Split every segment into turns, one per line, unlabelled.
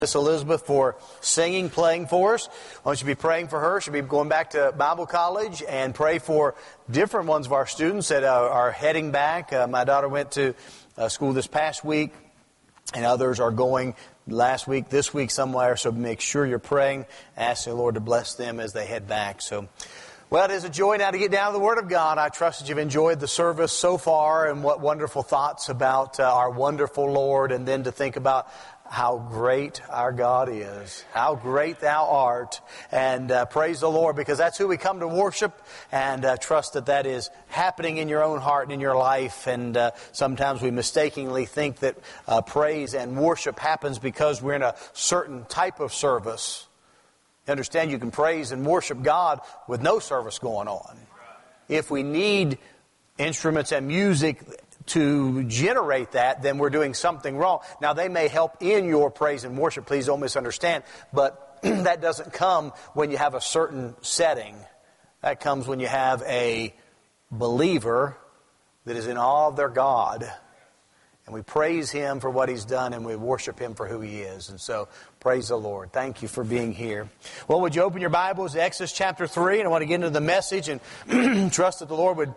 Miss Elizabeth for singing, playing for us. I want you to be praying for her. She'll be going back to Bible college, and pray for different ones of our students that are heading back. My daughter went to school this past week, and others are going last week, this week somewhere. So make sure you're praying, asking the Lord to bless them as they head back. Well, it is a joy now to get down to the Word of God. I trust that you've enjoyed the service so far, and what wonderful thoughts about our wonderful Lord, and then to think about how great our God is, how great Thou art, and praise the Lord, because that's who we come to worship, and trust that that is happening in your own heart and in your life. And sometimes we mistakenly think that praise and worship happens because we're in a certain type of service. You understand, you can praise and worship God with no service going on. If we need instruments and music to generate that, then we're doing something wrong. Now, they may help in your praise and worship, please don't misunderstand, but that doesn't come when you have a certain setting. That comes when you have a believer that is in awe of their God, and we praise Him for what He's done, and we worship Him for who He is. And so, praise the Lord. Thank you for being here. Well, would you open your Bibles to Exodus chapter 3, and I want to get into the message, and trust that the Lord would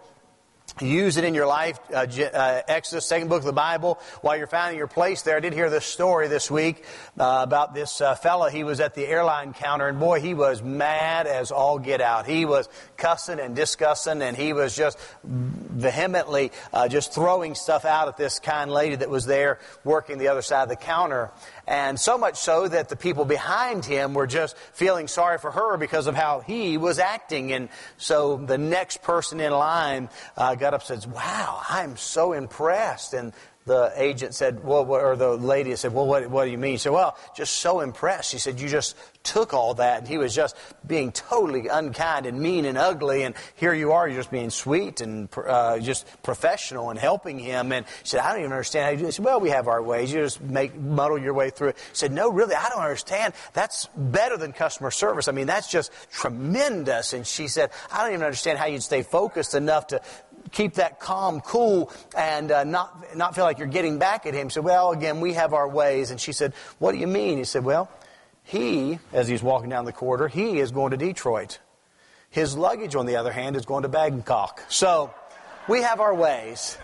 use it in your life. Exodus, second book of the Bible. While you're finding your place there, I did hear this story this week about this fella. He was at the airline counter, and boy, he was mad as all get out. He was cussing and discussing, and he was just vehemently just throwing stuff out at this kind lady that was there working the other side of the counter. And so much so that the people behind him were just feeling sorry for her because of how he was acting. And so the next person in line got up and said, "Wow, I'm so impressed." And the agent said, or the lady said, "Well, what do you mean?" She said, "Well, just so impressed." She said, "You just took all that, and he was just being totally unkind and mean and ugly, and here you are, you're just being sweet and just professional and helping him." And she said, "I don't even understand how you do this." She said, "Well, we have our ways. You just muddle your way through it." She said, "No, really, I don't understand. That's better than customer service. I mean, that's just tremendous." And she said, "I don't even understand how you'd stay focused enough to keep that calm, cool, and not feel like you're getting back at him." He said, "Well, again, we have our ways." And she said, "What do you mean?" He said, "Well, he, as he's walking down the corridor, he is going to Detroit. His luggage, on the other hand, is going to Bangkok. So we have our ways."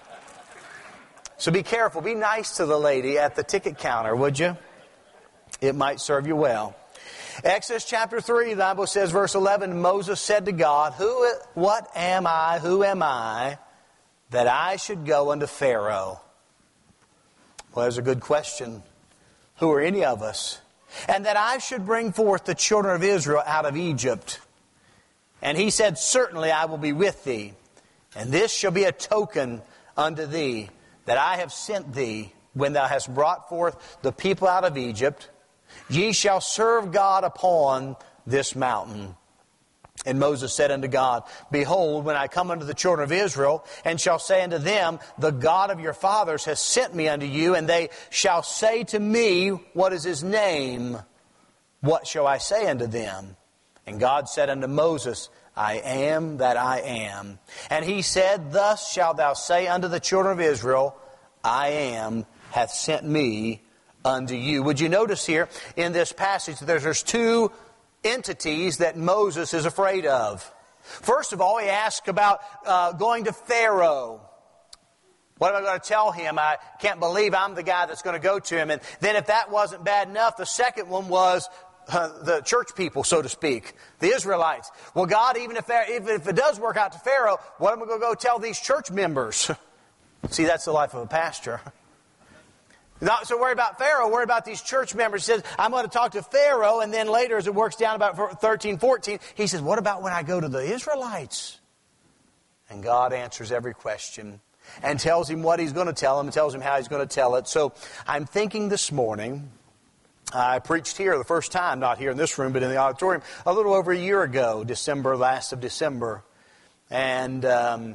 So be careful. Be nice to the lady at the ticket counter, would you? It might serve you well. Exodus chapter 3, the Bible says, verse 11, Moses said to God, who am I, that I should go unto Pharaoh? Well, that's a good question. Who are any of us? And that I should bring forth the children of Israel out of Egypt. And he said, certainly I will be with thee. And this shall be a token unto thee, that I have sent thee, when thou hast brought forth the people out of Egypt. Ye shall serve God upon this mountain. And Moses said unto God, behold, when I come unto the children of Israel, and shall say unto them, the God of your fathers has sent me unto you, and they shall say to me, what is his name? What shall I say unto them? And God said unto Moses, I am that I am. And he said, thus shalt thou say unto the children of Israel, I am hath sent me unto you. Would you notice here in this passage that there's two entities that Moses is afraid of. First of all, he asks about going to Pharaoh. What am I going to tell him? I can't believe I'm the guy that's going to go to him. And then if that wasn't bad enough, the second one was the church people, so to speak, the Israelites. Well, God, even if it does work out to Pharaoh, what am I going to go tell these church members? See, that's the life of a pastor. Not so worry about Pharaoh, worry about these church members. He says, I'm going to talk to Pharaoh, and then later as it works down about 13, 14, he says, what about when I go to the Israelites? And God answers every question and tells him what he's going to tell him and tells him how he's going to tell it. So I'm thinking this morning, I preached here the first time, not here in this room, but in the auditorium, a little over a year ago, last of December. And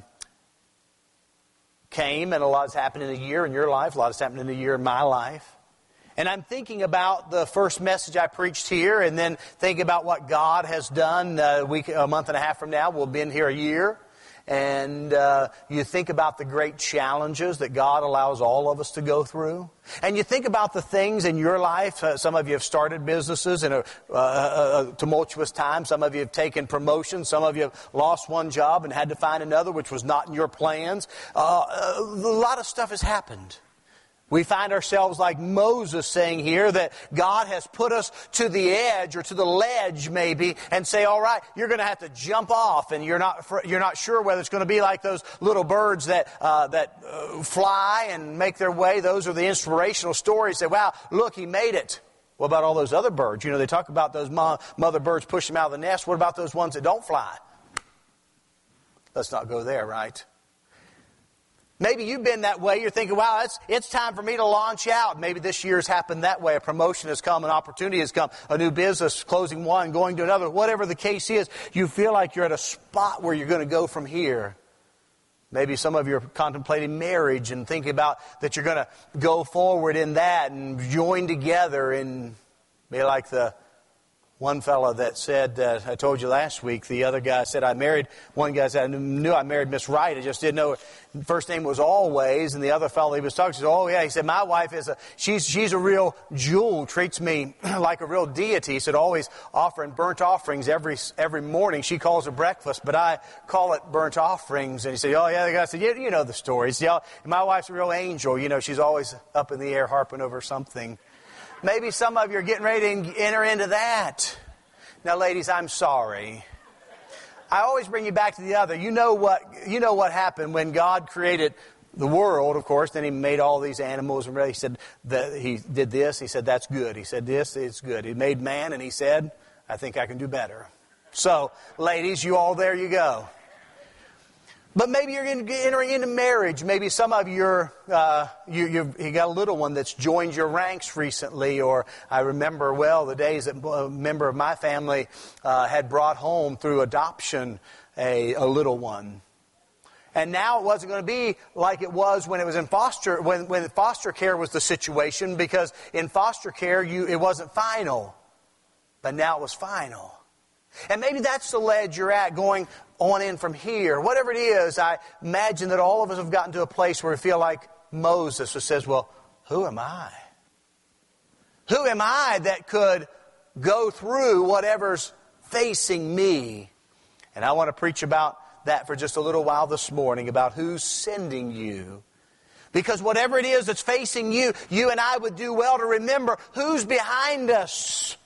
came, and a lot has happened in a year in your life, a lot has happened in a year in my life. And I'm thinking about the first message I preached here, and then thinking about what God has done a month and a half from now. We'll have been here a year. and you think about the great challenges that God allows all of us to go through, and you think about the things in your life. Some of you have started businesses in a tumultuous time. Some of you have taken promotions. Some of you have lost one job and had to find another which was not in your plans. A lot of stuff has happened. We find ourselves like Moses saying here that God has put us to the edge or to the ledge maybe and say, all right, you're going to have to jump off, and you're not sure whether it's going to be like those little birds that fly and make their way. Those are the inspirational stories that, wow, look, he made it. What about all those other birds? You know, they talk about those mother birds push them out of the nest. What about those ones that don't fly? Let's not go there, right? Maybe you've been that way. You're thinking, wow, it's time for me to launch out. Maybe this year's happened that way. A promotion has come, an opportunity has come, a new business, closing one, going to another. Whatever the case is, you feel like you're at a spot where you're going to go from here. Maybe some of you are contemplating marriage and thinking about that you're going to go forward in that and join together and be like the one fellow that said, I told you last week, the other guy said, one guy said, I knew I married Miss Wright. I just didn't know her first name was Always. And the other fellow he was talking to said, oh yeah, he said, my wife she's a real jewel, treats me like a real deity. He said, always offering burnt offerings every morning. She calls it breakfast, but I call it burnt offerings. And he said, oh yeah, the guy said, you know the story. He said, yeah, my wife's a real angel. You know, she's always up in the air harping over something. Maybe some of you are getting ready to enter into that. Now, ladies, I'm sorry. I always bring you back to the other. You know what happened when God created the world, of course. Then He made all these animals, and He said that He did this. He said, that's good. He said, this is good. He made man, and He said, I think I can do better. So, ladies, you all, there you go. But maybe you're entering into marriage. Maybe some of you you got a little one that's joined your ranks recently. Or I remember well the days that a member of my family had brought home through adoption a little one. And now it wasn't going to be like it was when it was in foster, when foster care was the situation, because in foster care it wasn't final. But now it was final. And maybe that's the ledge you're at going on in from here. Whatever it is, I imagine that all of us have gotten to a place where we feel like Moses, who says, well, who am I? Who am I that could go through whatever's facing me? And I want to preach about that for just a little while this morning, about who's sending you. Because whatever it is that's facing you, you and I would do well to remember who's behind us.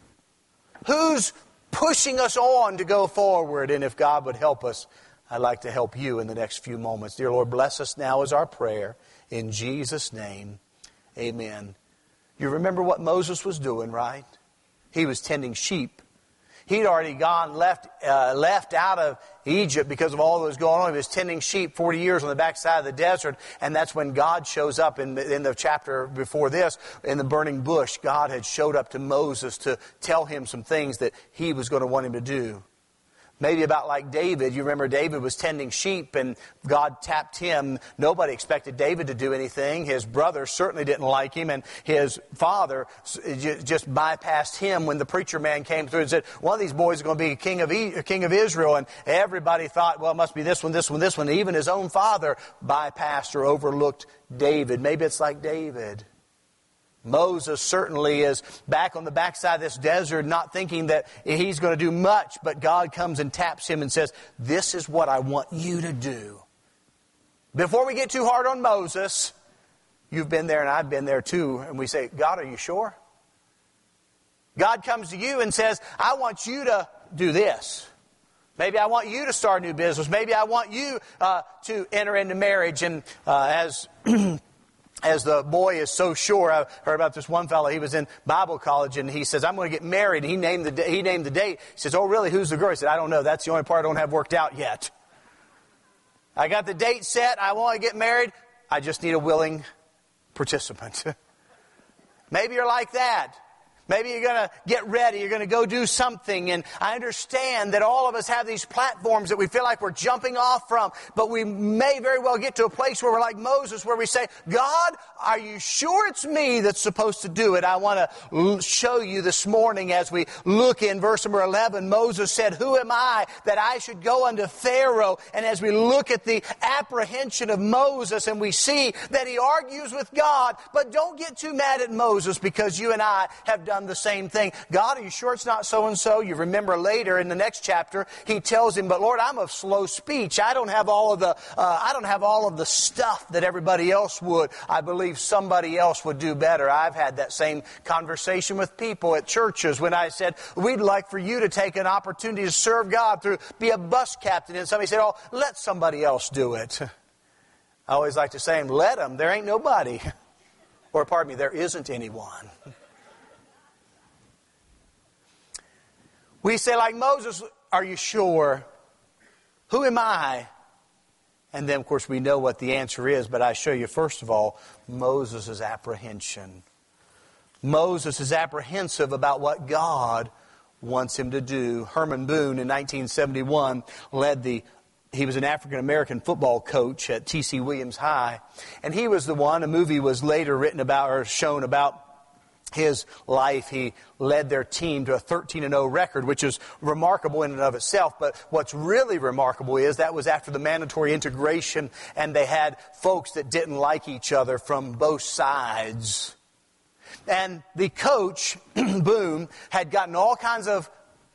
Who's pushing us on to go forward. And if God would help us, I'd like to help you in the next few moments. Dear Lord, bless us now is our prayer. In Jesus' name, amen. You remember what Moses was doing, right? He was tending sheep. He'd already left out of Egypt because of all that was going on. He was tending sheep 40 years on the backside of the desert. And that's when God shows up in the chapter before this, in the burning bush. God had showed up to Moses to tell him some things that He was going to want him to do. Maybe about like David. You remember David was tending sheep and God tapped him. Nobody expected David to do anything. His brother certainly didn't like him, and his father just bypassed him when the preacher man came through and said, one of these boys is going to be king of Israel. And everybody thought, well, it must be this one, this one, this one. Even his own father bypassed or overlooked David. Maybe it's like David. Moses certainly is back on the backside of this desert, not thinking that he's going to do much, but God comes and taps him and says, this is what I want you to do. Before we get too hard on Moses, you've been there and I've been there too, and we say, God, are you sure? God comes to you and says, I want you to do this. Maybe I want you to start a new business. Maybe I want you to enter into marriage. And as the boy is so sure, I heard about this one fellow. He was in Bible college, and he says, I'm going to get married. And he named the date. He says, oh, really? Who's the girl? He said, I don't know. That's the only part I don't have worked out yet. I got the date set. I want to get married. I just need a willing participant. Maybe you're like that. Maybe you're going to get ready, you're going to go do something, and I understand that all of us have these platforms that we feel like we're jumping off from, but we may very well get to a place where we're like Moses, where we say, God, are you sure it's me that's supposed to do it? I want to show you this morning as we look in verse number 11, Moses said, who am I that I should go unto Pharaoh? And as we look at the apprehension of Moses and we see that he argues with God, but don't get too mad at Moses because you and I have done the same thing. God, are you sure it's not so-and-so? You remember later in the next chapter, he tells him, but Lord, I'm of slow speech. I don't have all of the stuff that everybody else would. I believe somebody else would do better. I've had that same conversation with people at churches when I said, we'd like for you to take an opportunity to serve God through, be a bus captain. And somebody said, oh, let somebody else do it. I always like to say, let them. There ain't nobody. Or pardon me, there isn't anyone. We say like Moses, are you sure? Who am I? And then, of course, we know what the answer is, but I show you, first of all, Moses' apprehension. Moses is apprehensive about what God wants him to do. Herman Boone in 1971 he was an African-American football coach at T.C. Williams High. And he was the one, a movie was later written about or shown about his life. He led their team to a 13-0 record, which is remarkable in and of itself. But what's really remarkable is that was after the mandatory integration, and they had folks that didn't like each other from both sides. And the coach, Boone, had gotten all kinds of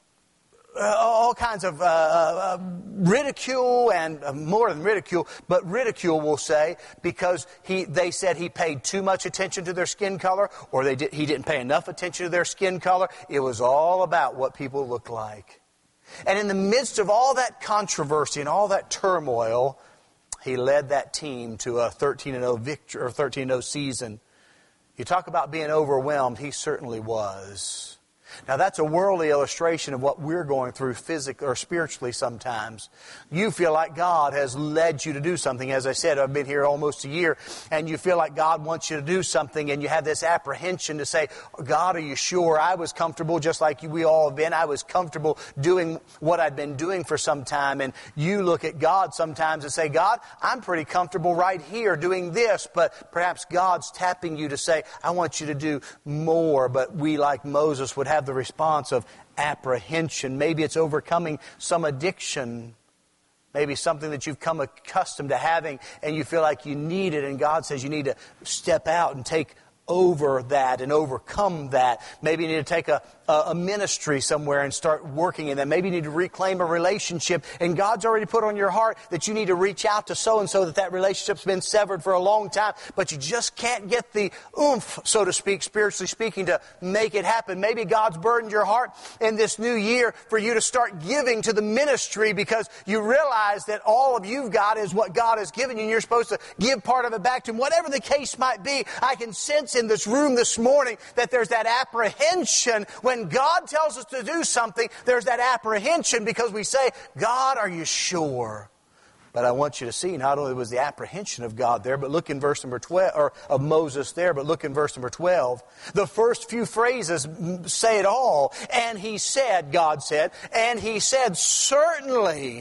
ridicule, and more than ridicule, but ridicule, we'll say, because they said he paid too much attention to their skin color, or he didn't pay enough attention to their skin color. It was all about what people looked like. And in the midst of all that controversy and all that turmoil, he led that team to a 13-0 victory or 13-0 season. You talk about being overwhelmed, he certainly was. Now that's a worldly illustration of what we're going through physically or spiritually sometimes. You feel like God has led you to do something. As I said, I've been here almost a year, and you feel like God wants you to do something, and you have this apprehension to say, God, are you sure? I was comfortable, just like we all have been. I was comfortable doing what I'd been doing for some time. And you look at God sometimes and say, God, I'm pretty comfortable right here doing this, but perhaps God's tapping you to say, I want you to do more. But we, like Moses, would have the response of apprehension. Maybe it's overcoming some addiction. Maybe something that you've come accustomed to having and you feel like you need it, and God says you need to step out and take over that and overcome that. Maybe you need to take a ministry somewhere and start working in that. Maybe you need to reclaim a relationship, and God's already put on your heart that you need to reach out to so-and-so that relationship's been severed for a long time, but you just can't get the oomph, so to speak, spiritually speaking, to make it happen. Maybe God's burdened your heart in this new year for you to start giving to the ministry because you realize that all of you've got is what God has given you, and you're supposed to give part of it back to Him. Whatever the case might be, I can sense in this room this morning that there's that apprehension. When God tells us to do something, there's that apprehension because we say, God, are you sure? But I want you to see, not only was the apprehension of God there, but look in verse number 12, or of Moses there, but look in verse number 12. The first few phrases say it all. And he said, God said, and he said, certainly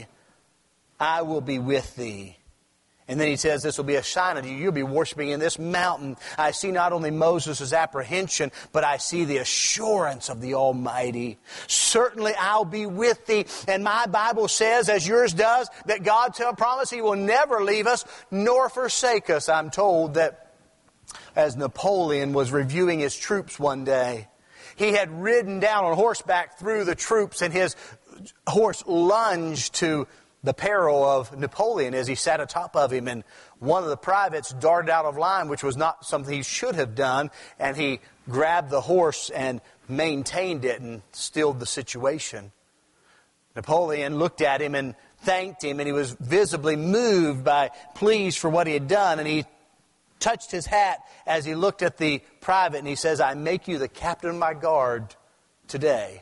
I will be with thee. And then he says, this will be a sign unto you. You'll be worshiping in this mountain. I see not only Moses' apprehension, but I see the assurance of the Almighty. Certainly I'll be with thee. And my Bible says, as yours does, that God promised He will never leave us nor forsake us. I'm told that as Napoleon was reviewing his troops one day, he had ridden down on horseback through the troops, and his horse lunged to the peril of Napoleon as he sat atop of him, and one of the privates darted out of line, which was not something he should have done, and he grabbed the horse and maintained it and stilled the situation. Napoleon looked at him and thanked him, and he was visibly moved by pleased for what he had done, and he touched his hat as he looked at the private, and he says, I make you the captain of my guard today.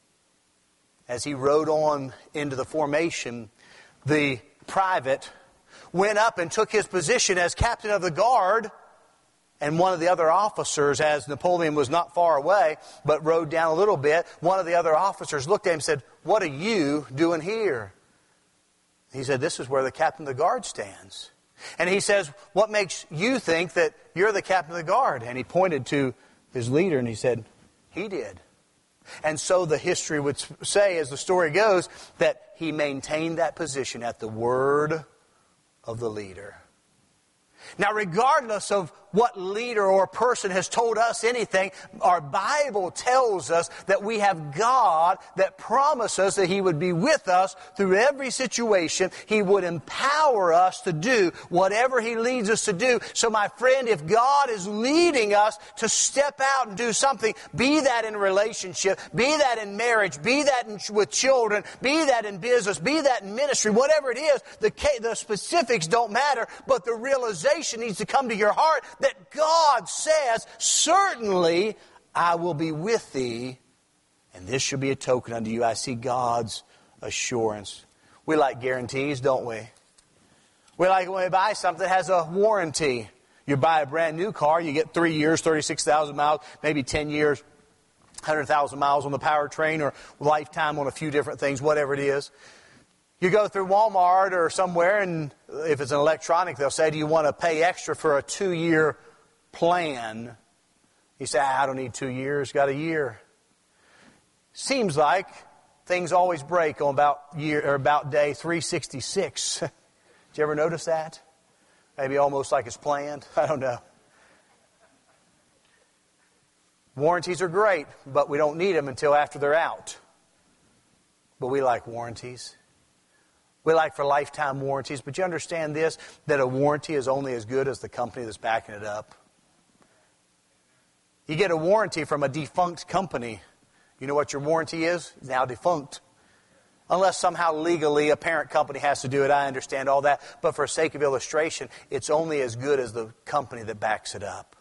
As he rode on into the formation, the private went up and took his position as captain of the guard, And one of the other officers, as Napoleon was not far away, but rode down a little bit, one of the other officers looked at him and said, "What are you doing here?" He said, "This is where the captain of the guard stands." And he says, "What makes you think that you're the captain of the guard?" And he pointed to his leader and he said, "He did." And so the history would say, as the story goes, that he maintained that position at the word of the leader. Now, regardless of what leader or person has told us anything, our Bible tells us that we have God that promises that He would be with us through every situation. He would empower us to do whatever He leads us to do. So, my friend, if God is leading us to step out and do something, be that in relationship, be that in marriage, be that with children, be that in business, be that in ministry, whatever it is, the specifics don't matter, but the realization needs to come to your heart that God says, "Certainly I will be with thee, and this shall be a token unto you." I see God's assurance. We like guarantees, don't we? We like when we buy something that has a warranty. You buy a brand new car, you get 3 years, 36,000 miles, maybe 10 years, 100,000 miles on the powertrain, or lifetime on a few different things, whatever it is. You go through Walmart or somewhere, and if it's an electronic, they'll say, "Do you want to pay extra for a 2-year plan?" You say, "I don't need 2 years, got a year." Seems like things always break on about day 366. Did you ever notice that? Maybe almost like it's planned. I don't know. Warranties are great, but we don't need them until after they're out. But we like warranties. We like for lifetime warranties, but you understand this, that a warranty is only as good as the company that's backing it up. You get a warranty from a defunct company. You know what your warranty is? It's now defunct. Unless somehow legally a parent company has to do it, I understand all that. But for sake of illustration, it's only as good as the company that backs it up.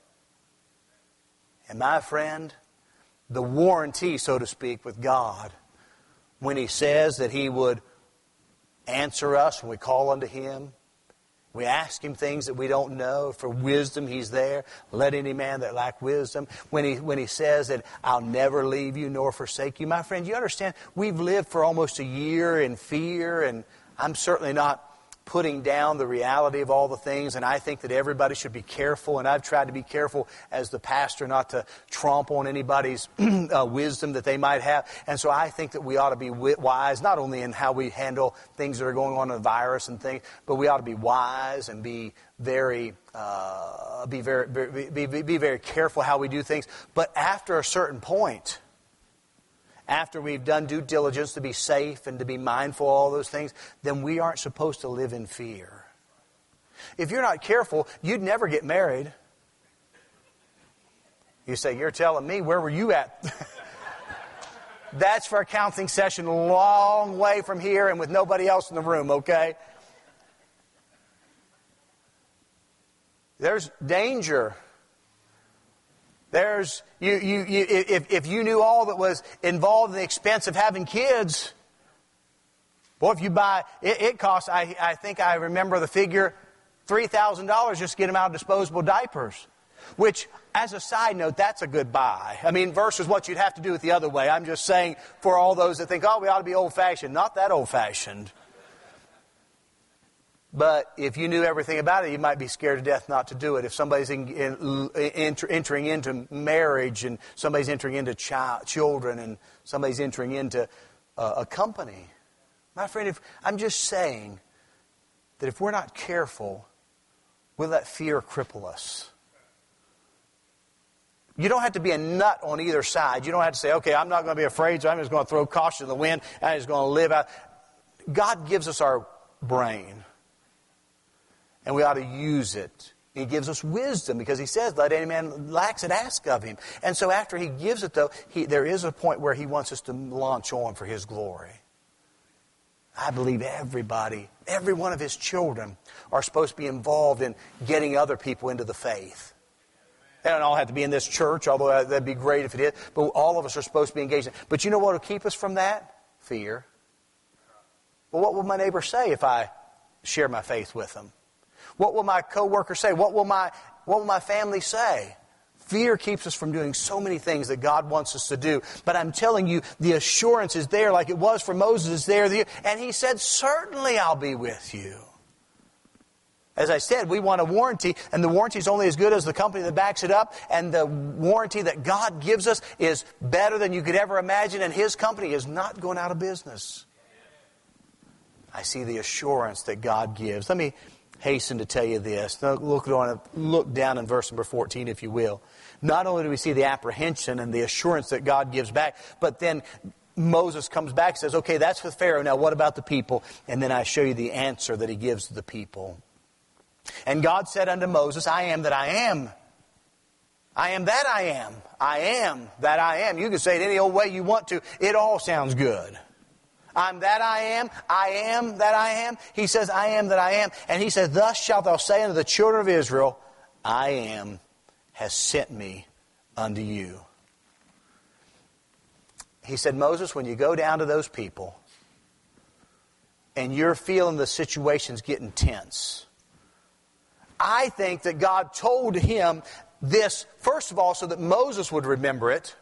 And my friend, the warranty, so to speak, with God, when He says that He would answer us when we call unto Him. We ask Him things that we don't know. For wisdom, He's there. Let any man that lack wisdom. When he says that I'll never leave you nor forsake you. My friend, you understand, we've lived for almost a year in fear, and I'm certainly not putting down the reality of all the things, and I think that everybody should be careful, and I've tried to be careful as the pastor not to tromp on anybody's wisdom that they might have, and so I think that we ought to be wise, not only in how we handle things that are going on in the virus and things, but we ought to be wise and be very careful how we do things. But after a certain point, after we've done due diligence to be safe and to be mindful of all those things, then we aren't supposed to live in fear. If you're not careful, you'd never get married. You say, "You're telling me, where were you at?" That's for a counseling session a long way from here and with nobody else in the room, okay? There's danger. If you knew all that was involved in the expense of having kids, boy, if you buy, it costs, I think I remember the figure, $3,000 just to get them out of disposable diapers. Which, as a side note, that's a good buy. I mean, versus what you'd have to do it the other way. I'm just saying for all those that think, "Oh, we ought to be old-fashioned." Not that old-fashioned. But if you knew everything about it, you might be scared to death not to do it. If somebody's entering into marriage, and somebody's entering into children, and somebody's entering into a company. My friend, I'm just saying that if we're not careful, we'll let fear cripple us. You don't have to be a nut on either side. You don't have to say, "Okay, I'm not going to be afraid, so I'm just going to throw caution to the wind. I'm just going to live out." God gives us our brain. And we ought to use it. He gives us wisdom because He says, "Let any man lacks it, ask of Him." And so after He gives it, though, there is a point where He wants us to launch on for His glory. I believe everybody, every one of His children are supposed to be involved in getting other people into the faith. They don't all have to be in this church, although that'd be great if it is. But all of us are supposed to be engaged in it. But you know what will keep us from that? Fear. Well, what will my neighbor say if I share my faith with them? What will my coworker say? What will my family say? Fear keeps us from doing so many things that God wants us to do. But I'm telling you, the assurance is there like it was for Moses is there. And he said, certainly I'll be with you. As I said, we want a warranty, and the warranty is only as good as the company that backs it up. And the warranty that God gives us is better than you could ever imagine, and His company is not going out of business. I see the assurance that God gives. Let me hasten to tell you this. Look down in verse number 14, if you will. Not only do we see the apprehension and the assurance that God gives back, but then Moses comes back and says, okay, that's with Pharaoh. Now what about the people? And then I show you the answer that he gives to the people. And God said unto Moses, I am that I am. I am that I am. I am that I am. You can say it any old way you want to. It all sounds good. I'm that I am. I am that I am. He says, I am that I am. And he says, thus shalt thou say unto the children of Israel, I am has sent me unto you. He said, Moses, when you go down to those people and you're feeling the situation's getting tense, I think that God told him this, first of all, so that Moses would remember it,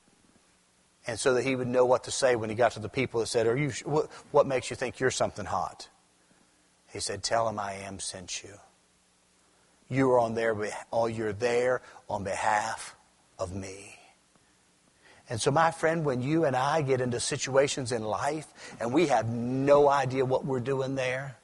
and so that he would know what to say when he got to the people that said, what makes you think you're something hot? He said, tell them I am sent you. You're there on behalf of me. And so, my friend, when you and I get into situations in life and we have no idea what we're doing there,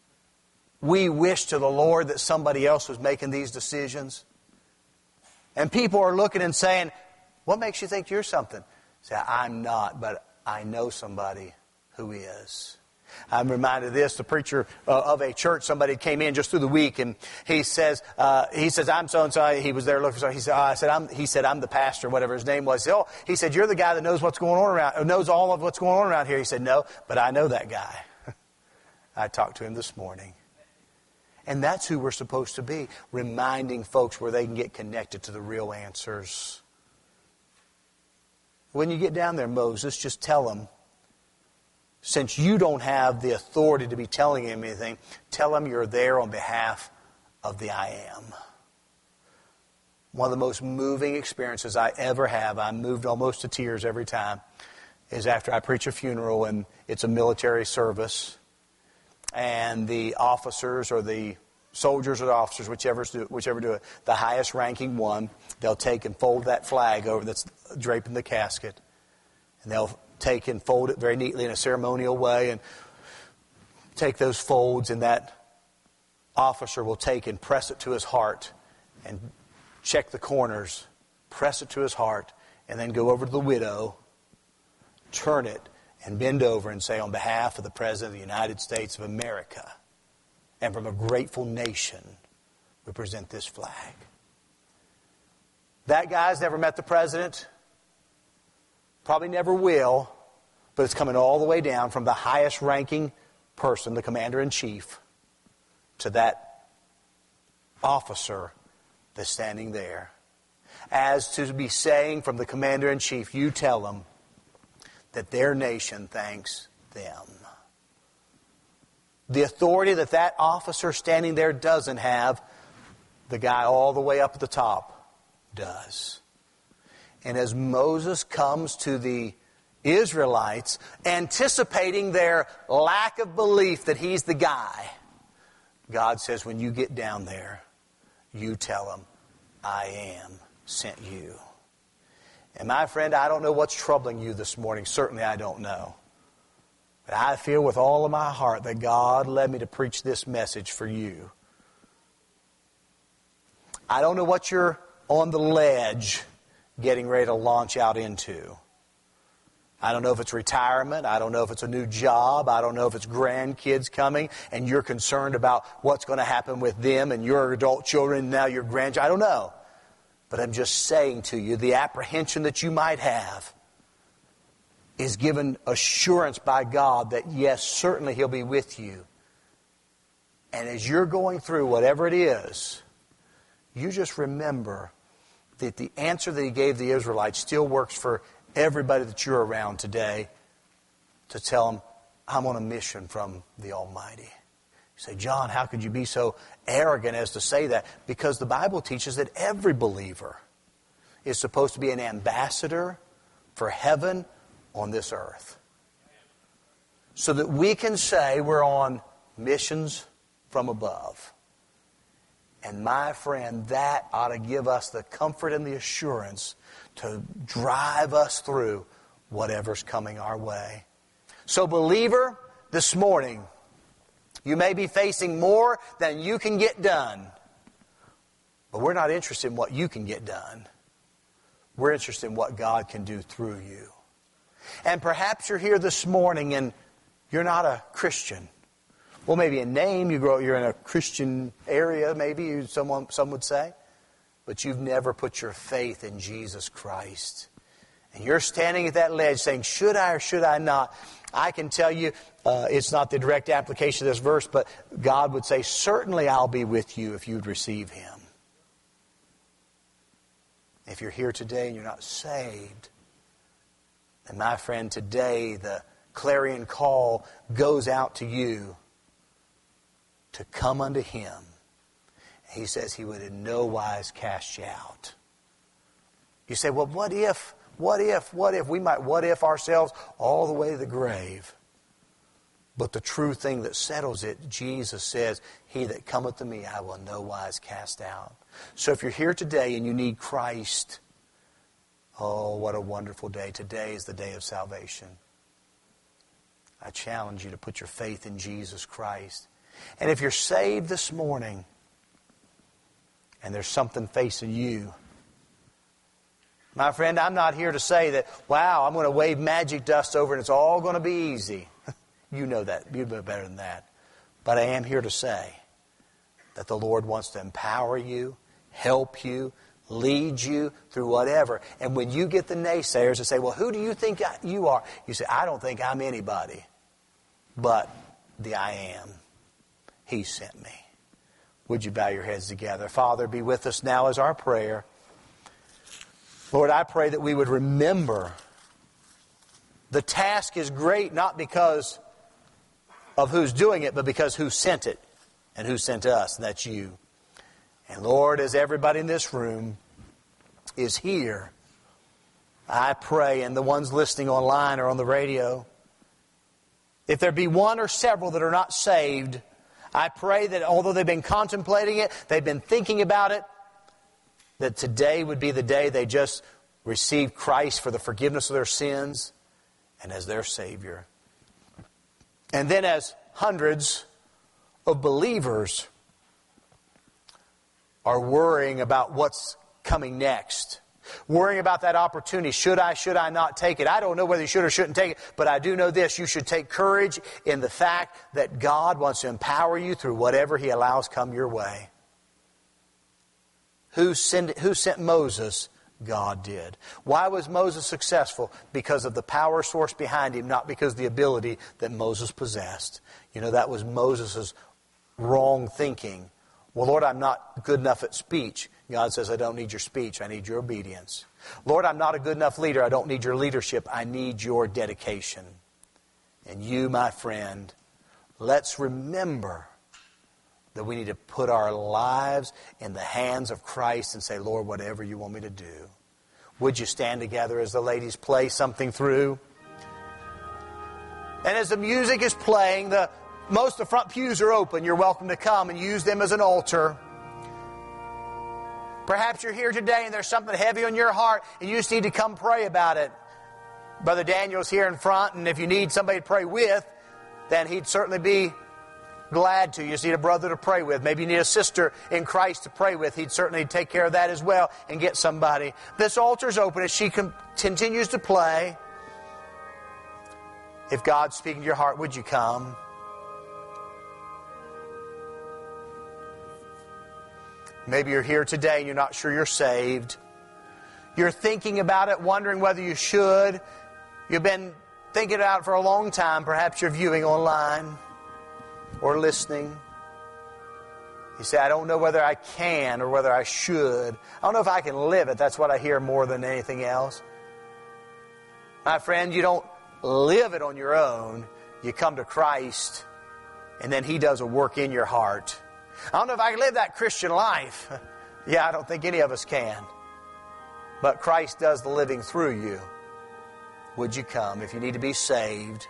we wish to the Lord that somebody else was making these decisions. And people are looking and saying, what makes you think you're something? Say, I'm not, but I know somebody who is. I'm reminded of this, the preacher of a church, somebody came in just through the week, and he says, I'm so-and-so. He was there looking for something. He said, I'm the pastor, whatever his name was. He said, you're the guy that knows what's going on around, knows all of what's going on around here. He said, no, but I know that guy. I talked to him this morning. And that's who we're supposed to be, reminding folks where they can get connected to the real answers. When you get down there, Moses, just tell them, since you don't have the authority to be telling him anything, tell him you're there on behalf of the I am. One of the most moving experiences I ever have, I'm moved almost to tears every time, is after I preach a funeral and it's a military service. And the officers or the soldiers or the officers, whichever do it, the highest ranking one, they'll take and fold that flag over that's draping the casket. And they'll take and fold it very neatly in a ceremonial way and take those folds, and that officer will take and press it to his heart and check the corners, press it to his heart, and then go over to the widow, turn it, and bend over and say, on behalf of the President of the United States of America and from a grateful nation, we present this flag. That guy's never met the President, probably never will, but it's coming all the way down from the highest ranking person, the Commander-in-Chief, to that officer that's standing there. As to be saying from the Commander-in-Chief, you tell them that their nation thanks them. The authority that that officer standing there doesn't have, the guy all the way up at the top does. And as Moses comes to the Israelites, anticipating their lack of belief that he's the guy, God says, when you get down there, you tell them, I am sent you. And my friend, I don't know what's troubling you this morning. Certainly I don't know. But I feel with all of my heart that God led me to preach this message for you. I don't know what you're on the ledge getting ready to launch out into. I don't know if it's retirement. I don't know if it's a new job. I don't know if it's grandkids coming and you're concerned about what's going to happen with them and your adult children and now your grandchildren. I don't know. But I'm just saying to you, the apprehension that you might have is given assurance by God that yes, certainly He'll be with you. And as you're going through whatever it is, you just remember that the answer that He gave the Israelites still works for everybody that you're around today, to tell them, I'm on a mission from the Almighty. say, John, how could you be so arrogant as to say that? Because the Bible teaches that every believer is supposed to be an ambassador for heaven on this earth. So that we can say we're on missions from above. And my friend, that ought to give us the comfort and the assurance to drive us through whatever's coming our way. So believer, this morning, you may be facing more than you can get done. But we're not interested in what you can get done. We're interested in what God can do through you. And perhaps you're here this morning and you're not a Christian. Well, maybe in name, you're in a Christian area, maybe some would say. But you've never put your faith in Jesus Christ. And you're standing at that ledge saying, should I or should I not? I can tell you, it's not the direct application of this verse, but God would say, certainly I'll be with you if you'd receive Him. If you're here today and you're not saved, then my friend, today the clarion call goes out to you to come unto Him. He says He would in no wise cast you out. You say, well, what if? We might what if ourselves all the way to the grave. But the true thing that settles it, Jesus says, He that cometh to me, I will in no wise cast out. So if you're here today and you need Christ, oh, what a wonderful day. Today is the day of salvation. I challenge you to put your faith in Jesus Christ. And if you're saved this morning and there's something facing you, my friend, I'm not here to say that, wow, I'm going to wave magic dust over and it's all going to be easy. You know that. You know better than that. But I am here to say that the Lord wants to empower you, help you, lead you through whatever. And when you get the naysayers that say, well, who do you think you are? You say, I don't think I'm anybody. But the I am. He sent me. Would you bow your heads together? Father, be with us now as our prayer. Lord, I pray that we would remember the task is great not because of who's doing it, but because who sent it and who sent us, and that's you. And Lord, as everybody in this room is here, I pray, and the ones listening online or on the radio, if there be one or several that are not saved, I pray that although they've been contemplating it, they've been thinking about it, that today would be the day they just receive Christ for the forgiveness of their sins and as their Savior. And then as hundreds of believers are worrying about what's coming next, worrying about that opportunity, should I not take it? I don't know whether you should or shouldn't take it, but I do know this, you should take courage in the fact that God wants to empower you through whatever He allows come your way. Who sent Moses? God did. Why was Moses successful? Because of the power source behind him, not because of the ability that Moses possessed. You know, that was Moses' wrong thinking. Well, Lord, I'm not good enough at speech. God says, I don't need your speech. I need your obedience. Lord, I'm not a good enough leader. I don't need your leadership. I need your dedication. And you, my friend, let's remember that we need to put our lives in the hands of Christ and say, Lord, whatever you want me to do. Would you stand together as the ladies play something through? And as the music is playing, most of the front pews are open. You're welcome to come and use them as an altar. Perhaps you're here today and there's something heavy on your heart and you just need to come pray about it. Brother Daniel's here in front, and if you need somebody to pray with, then he'd certainly be glad to. You just need a brother to pray with. Maybe you need a sister in Christ to pray with. He'd certainly take care of that as well and get somebody. This altar's open as she continues to play. If God's speaking to your heart, would you come? Maybe you're here today and you're not sure you're saved. You're thinking about it, wondering whether you should. You've been thinking about it for a long time. Perhaps you're viewing online or listening. You say, I don't know whether I can or whether I should. I don't know if I can live it. That's what I hear more than anything else. My friend, you don't live it on your own. You come to Christ and then He does a work in your heart. I don't know if I can live that Christian life. Yeah, I don't think any of us can. But Christ does the living through you. Would you come if you need to be saved?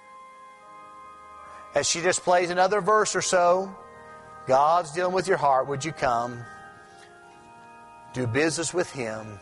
As she just plays another verse or so, God's dealing with your heart. Would you come? Do business with Him.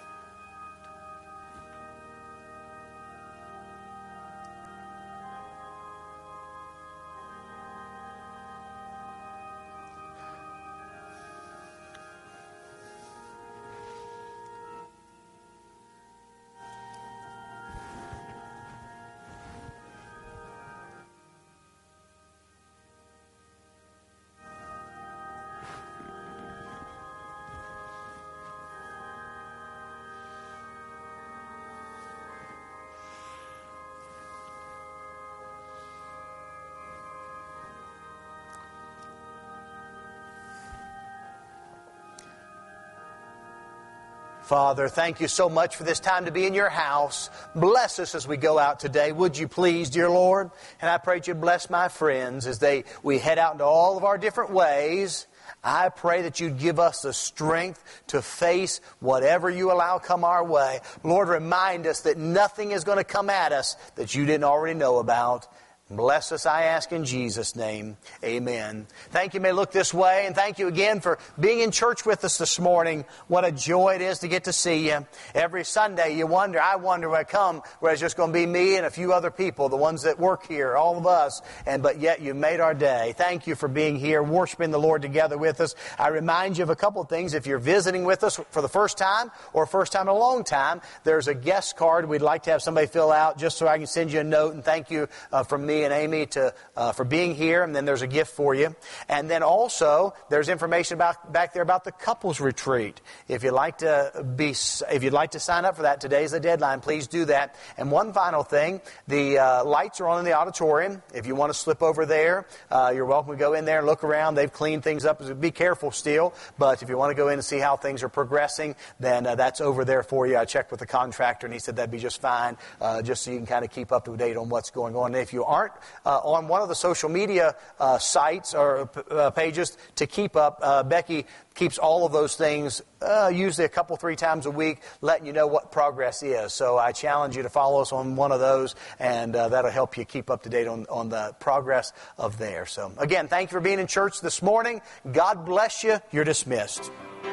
Father, thank you so much for this time to be in your house. Bless us as we go out today. Would you please, dear Lord? And I pray that you bless my friends as we head out into all of our different ways. I pray that you'd give us the strength to face whatever you allow come our way. Lord, remind us that nothing is going to come at us that you didn't already know about. Bless us, I ask in Jesus' name. Amen. Thank you. May look this way, and thank you again for being in church with us this morning. What a joy it is to get to see you. Every Sunday I wonder when I come, where it's just going to be me and a few other people, the ones that work here, all of us, but yet you made our day. Thank you for being here, worshiping the Lord together with us. I remind you of a couple of things. If you're visiting with us for the first time or first time in a long time, there's a guest card we'd like to have somebody fill out just so I can send you a note and thank you from me and Amy for being here, and then there's a gift for you. And then also there's information back there about the couples retreat. If you'd like to sign up for that, today's the deadline. Please do that. And one final thing, the lights are on in the auditorium. If you want to slip over there, you're welcome to go in there and look around. They've cleaned things up. Be careful still, but if you want to go in and see how things are progressing, then that's over there for you. I checked with the contractor, and he said that'd be just fine, just so you can kind of keep up to date on what's going on. And if you aren't on one of the social media sites or pages to keep up, Becky keeps all of those things usually a couple, 3 times a week, letting you know what progress is. So I challenge you to follow us on one of those, and that'll help you keep up to date on the progress of there. So again, thank you for being in church this morning. God bless you. You're dismissed.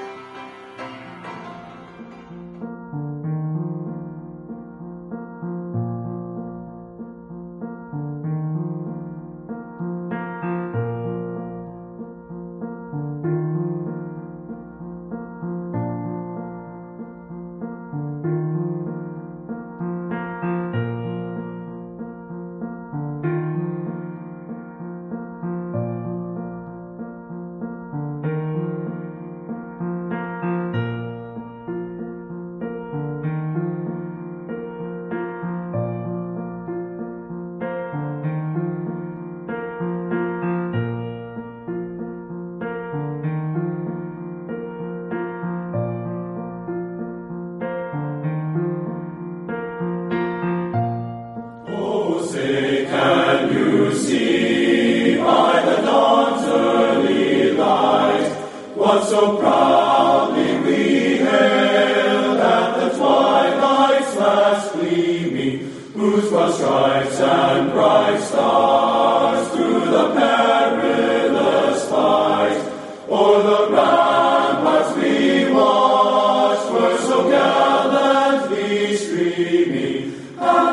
So proudly we hailed at the twilight's last gleaming, whose broad stripes and bright stars through the perilous fight o'er the ramparts we watched were so gallantly streaming.